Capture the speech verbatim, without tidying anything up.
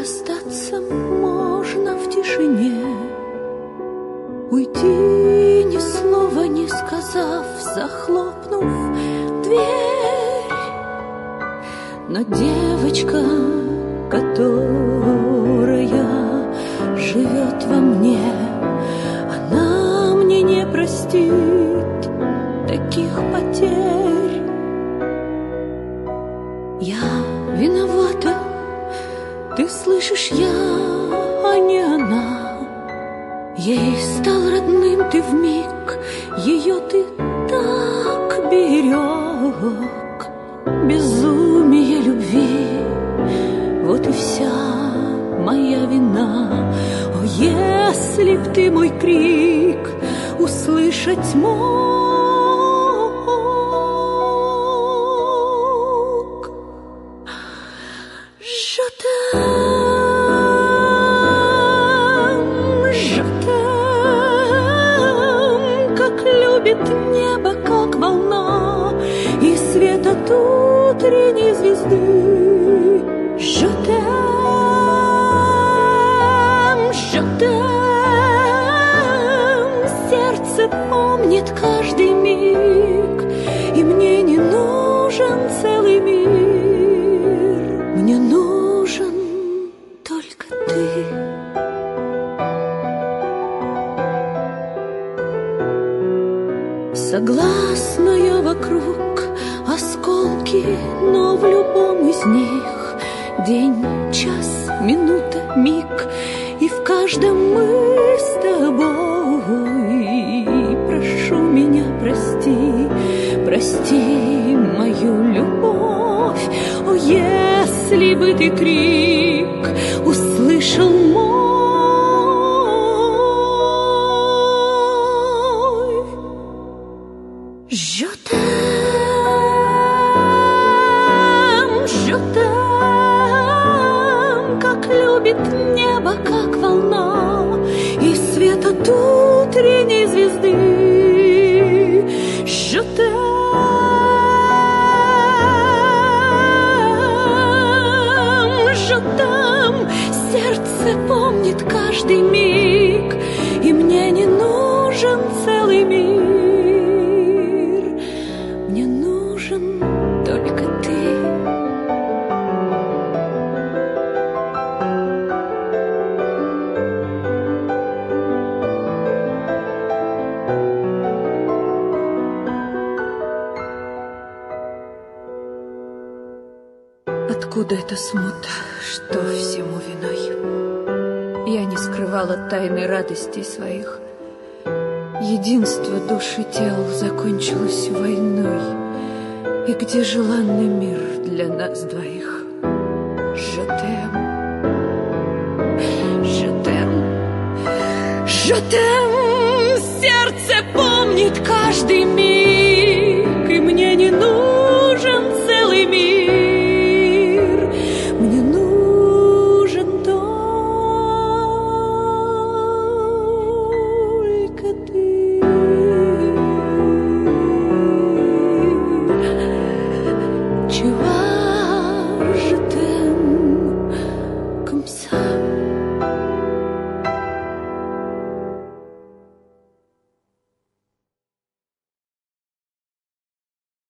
Расстаться можно в тишине, уйти, ни слова не сказав, захлопнув дверь. Но девочка, которая живет во мне, она мне не простит таких потерь. Я виновата, ты слышишь, я, а не она. Ей стал родным ты вмиг, ее ты так берег. Безумие любви, вот и вся моя вина. О, если б ты мой крик услышать мог. Je t'aime, je t'aime, как любит небо, как волна, и свет от утренней звезды. Je t'aime, je t'aime, сердце помнит каждый миг, и мне не нужен целый мир, мне нужен только ты. Согласная вокруг осколки, но в любом из них день, час, минута, миг, и в каждом мы с тобой. Прошу меня, прости, прости мою любовь. О, если бы ты крик услышал мой. Je t'aime, je t'aime, как любит небо, как волна, и свет от утренней звезды. Je t'aime, je t'aime, сердце помнит каждый миг, и мне не нужен целый мир. Мне нужен только ты. Откуда эта смута, что всему виной? Я не скрывала тайны радостей своих. Единство душ и тел закончилось войной. И где желанный мир для нас двоих? Je t'aime, je t'aime, je t'aime.